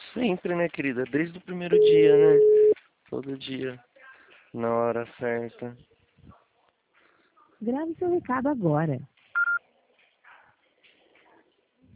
Sempre, né, querida? Desde o primeiro dia, né? Todo dia, na hora certa. Grave seu recado agora.